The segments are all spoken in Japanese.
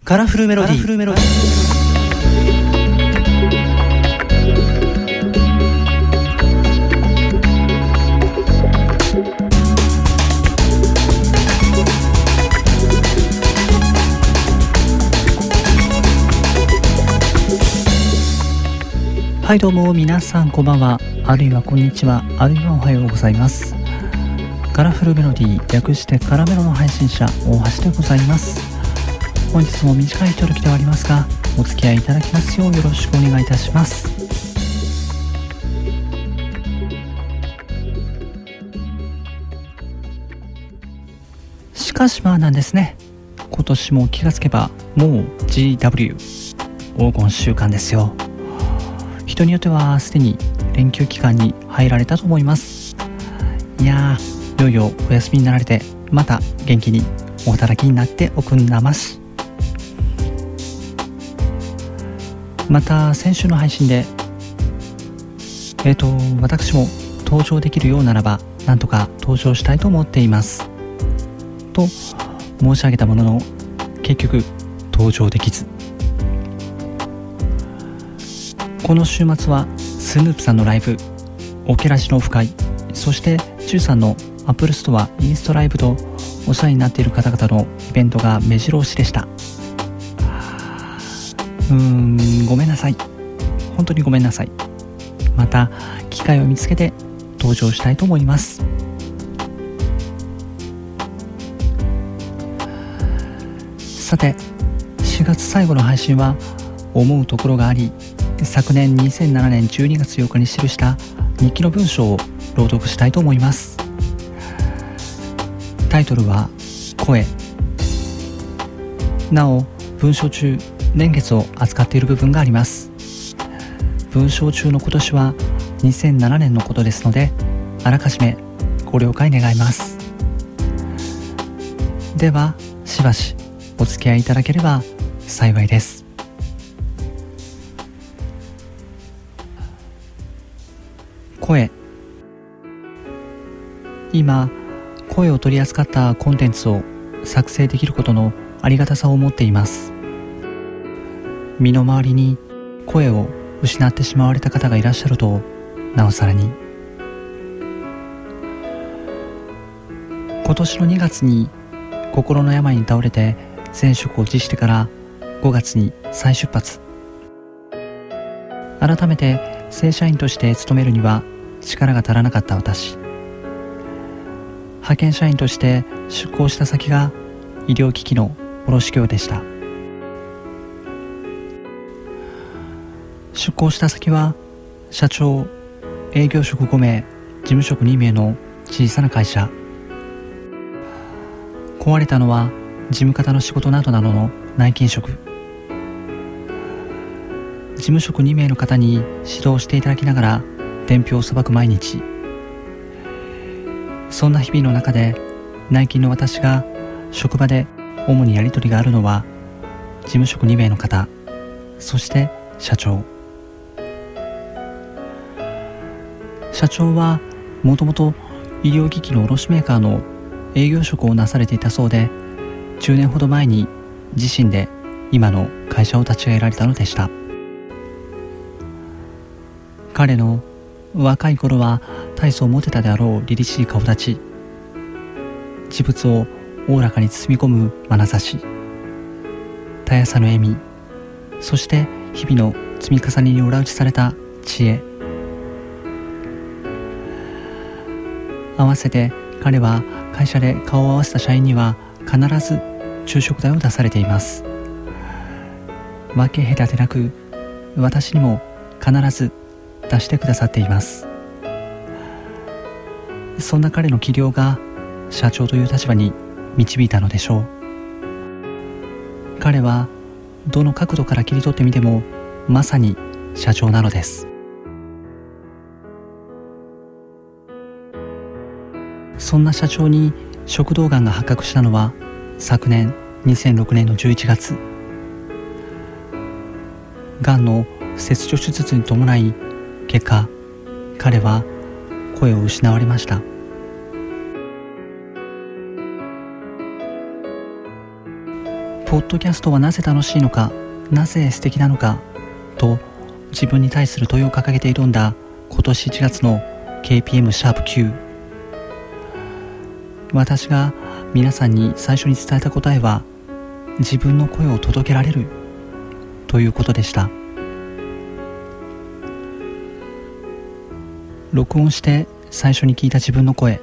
カラフルメロディー。はい、どうも皆さんこんばんは、あるいはこんにちは、あるいはおはようございます。カラフルメロディー、略してカラメロの配信者、大橋でございます。本日も短いひとときではありますが、お付き合いいただきますようよろしくお願いいたします。しかしまあなんですね、今年も気がつけばもう GW 黄金週間ですよ。人によってはすでに連休期間に入られたと思います。いやー、いよいよお休みになられて、また元気にお働きになっておくんなまし。また先週の配信で私も登場できるようならばなんとか登場したいと思っていますと申し上げたものの、結局登場できず、この週末はスヌープさんのライブ、オケラジのオフ会、そして13さんのアップルストアインストライブとお世話になっている方々のイベントが目白押しでした。ごめんなさい、本当にごめんなさい。また機会を見つけて登場したいと思います。さて、4月最後の配信は思うところがあり、昨年2007年12月8日に記した日記の文章を朗読したいと思います。タイトルは声。なお文章中年月を扱っている部分があります。文章中の今年は2007年のことですので、あらかじめご了解願います。ではしばしお付き合いいただければ幸いです。声。今声を取り扱ったコンテンツを作成できることのありがたさを持っています。身の回りに声を失ってしまわれた方がいらっしゃるとなおさらに。今年の2月に心の病に倒れて前職を辞してから5月に再出発。改めて正社員として勤めるには力が足らなかった私。派遣社員として出向した先が医療機器の卸業でした。出向した先は社長、営業職5名、事務職2名の小さな会社。壊れたのは事務方の仕事などの内勤職。事務職2名の方に指導していただきながら伝票をさばく毎日。そんな日々の中で内勤の私が職場で主にやり取りがあるのは事務職2名の方、そして社長。社長はもともと医療機器の卸メーカーの営業職をなされていたそうで、10年ほど前に自身で今の会社を立ち上げられたのでした。彼の若い頃は大層モテたであろう凛々しい顔立ち、事物をおおらかに包み込む眼差し、絶やさぬ笑み、そして日々の積み重ねに裏打ちされた知恵。合わせて彼は会社で顔を合わせた社員には必ず昼食代を出されています。分け隔てなく私にも必ず出してくださっています。そんな彼の器量が社長という立場に導いたのでしょう。彼はどの角度から切り取ってみてもまさに社長なのです。そんな社長に食道がんが発覚したのは昨年2006年の11月。がんの切除手術に伴い、結果彼は声を失われました。 ポッドキャストはなぜ楽しいのか、なぜ素敵なのかと自分に対する問いを掲げて挑んだ今年1月の KPM#9。 私が皆さんに最初に伝えた答えは、自分の声を届けられるということでした。録音して最初に聞いた自分の声、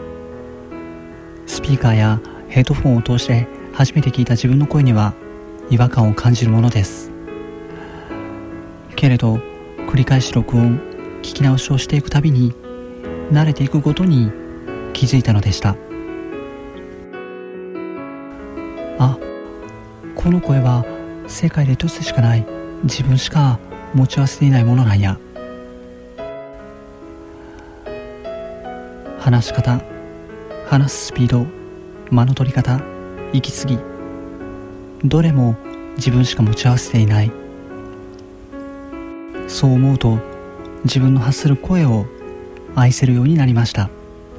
スピーカーやヘッドフォンを通して初めて聞いた自分の声には違和感を感じるものです。けれど繰り返し録音、聞き直しをしていくたびに慣れていくごとに気づいたのでした。あ、この声は世界で一つしかない、自分しか持ち合わせていないものなんや。話し方、話すスピード、間の取り方、息継ぎ、どれも自分しか持ち合わせていない。そう思うと自分の発する声を愛せるようになりました。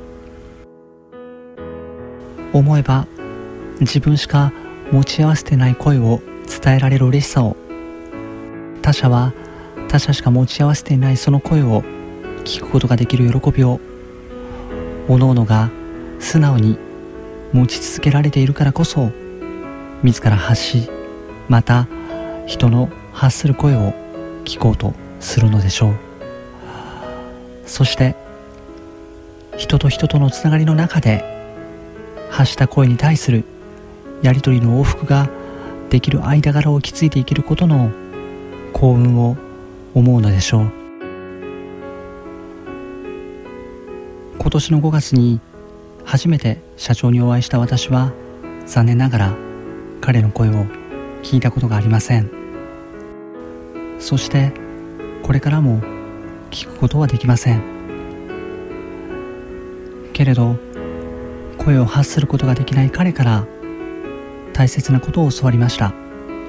思えば自分しか持ち合わせてない声を伝えられる嬉しさを、他者は他者しか持ち合わせていないその声を聞くことができる喜びを、おのおのが素直に持ち続けられているからこそ、自ら発し、また人の発する声を聞こうとするのでしょう。そして人と人とのつながりの中で発した声に対するやりとりの往復ができる間柄を築いて生きることの幸運を思うのでしょう。今年の5月に初めて社長にお会いした私は、残念ながら彼の声を聞いたことがありません。そしてこれからも聞くことはできません。けれど声を発することができない彼から大切なことを教わりました。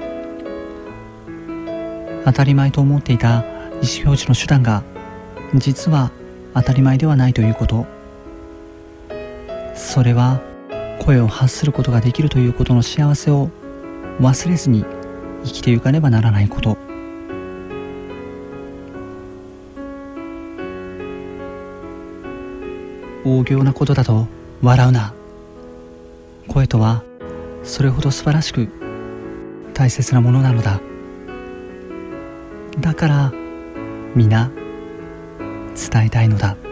当たり前と思っていた意思表示の手段が実は当たり前ではないということ。それは声を発することができるということの幸せを忘れずに生きてゆかねばならないこと。大行なことだと笑うな。声とはそれほど素晴らしく大切なものなのだ。だから皆伝えたいのだ。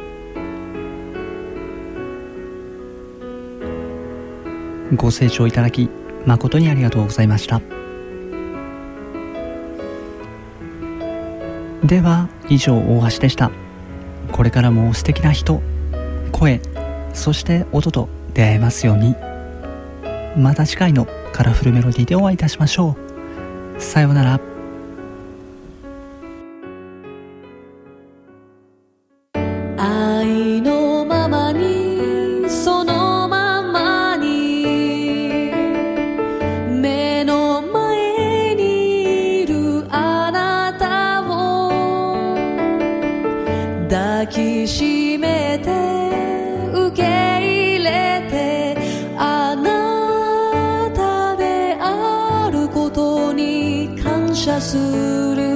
ご清聴いただき誠にありがとうございました。では以上、大橋でした。これからも素敵な人、声、そして音と出会えますように。また次回のカラフルメロディーでお会いいたしましょう。さようなら。 愛のままに、そのままに、目の前にいるあなたを抱きしめて受け入れて、あなたであることに感謝する。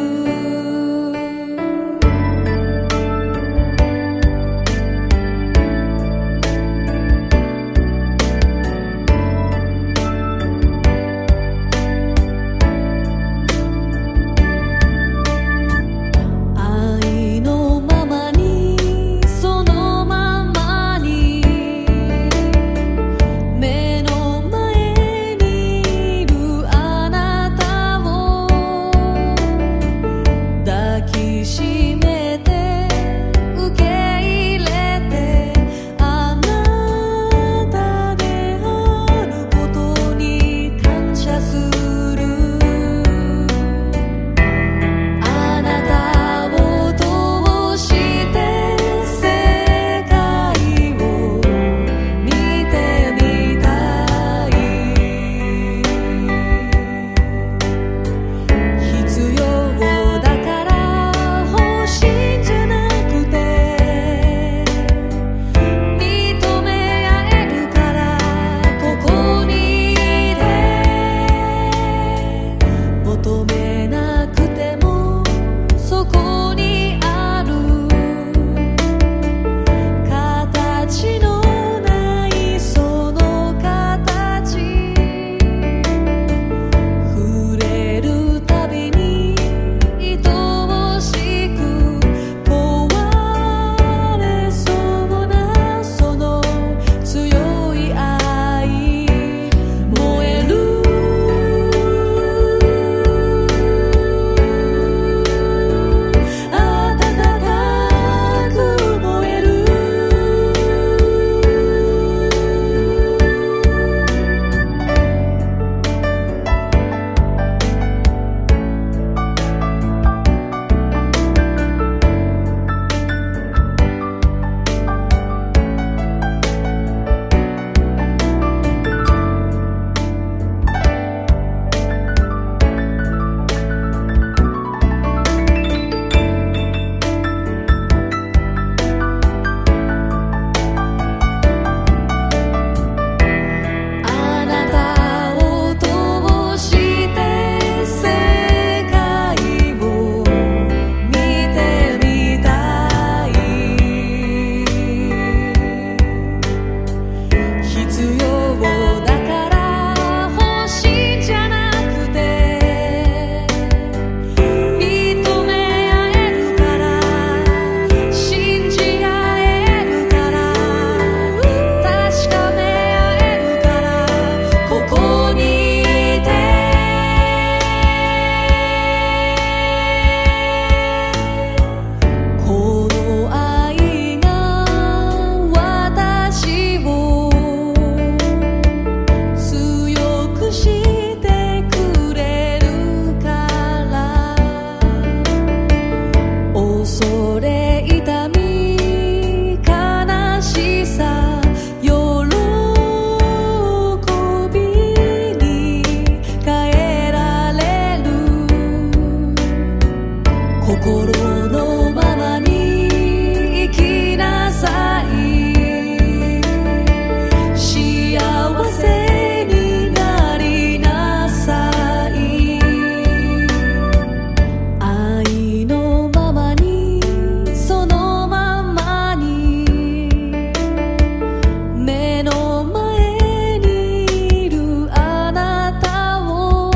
心のままに生きなさい。幸せになりなさい。愛のままにそのままに目の前にいるあなたを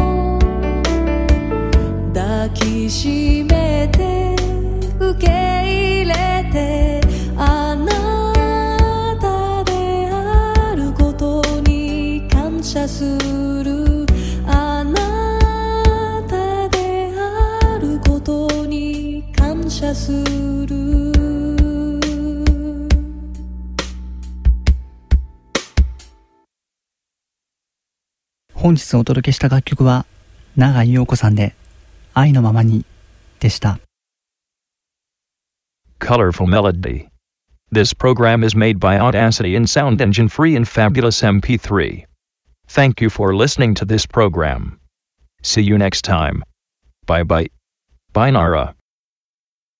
抱きしめて受け入れて、あなたであることに感謝する。あなたであることに感謝する。 本日お届けした楽曲は永井陽子さんで愛のままにでした。 Colorful Melody. This program is made by Audacity and Sound Engine Free and Fabulous MP3. Thank you for listening to this program. See you next time. Bye bye. Bye Nara.